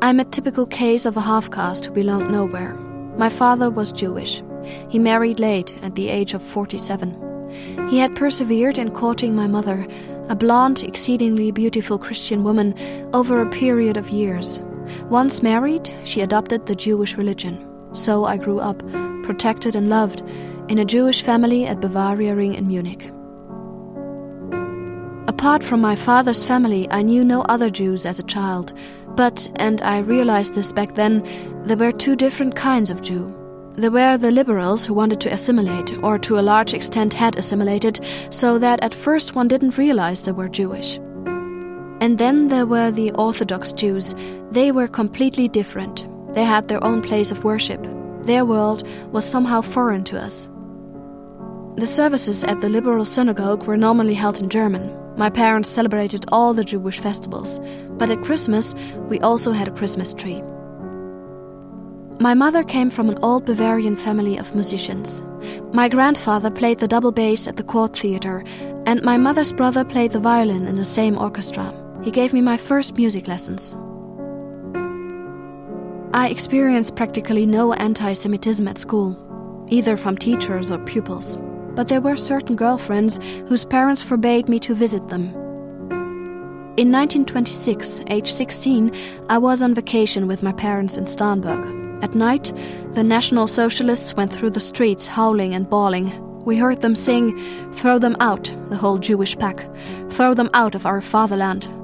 I'm a typical case of a half-caste who belonged nowhere. My father was Jewish. He married late, at the age of 47. He had persevered in courting my mother, a blonde, exceedingly beautiful Christian woman, over a period of years. Once married, she adopted the Jewish religion. So I grew up, protected and loved, in a Jewish family at Bavaria Ring in Munich. Apart from my father's family, I knew no other Jews as a child. But, and I realized this back then, there were two different kinds of Jew. There were the liberals who wanted to assimilate, or to a large extent had assimilated, so that at first one didn't realize they were Jewish. And then there were the Orthodox Jews. They were completely different. They had their own place of worship. Their world was somehow foreign to us. The services at the liberal synagogue were normally held in German. My parents celebrated all the Jewish festivals, but at Christmas we also had a Christmas tree. My mother came from an old Bavarian family of musicians. My grandfather played the double bass at the court theater, and my mother's brother played the violin in the same orchestra. He gave me my first music lessons. I experienced practically no anti-Semitism at school, either from teachers or pupils. But there were certain girlfriends whose parents forbade me to visit them. In 1926, age 16, I was on vacation with my parents in Starnberg. At night, the National Socialists went through the streets howling and bawling. We heard them sing, "Throw them out, the whole Jewish pack. Throw them out of our fatherland.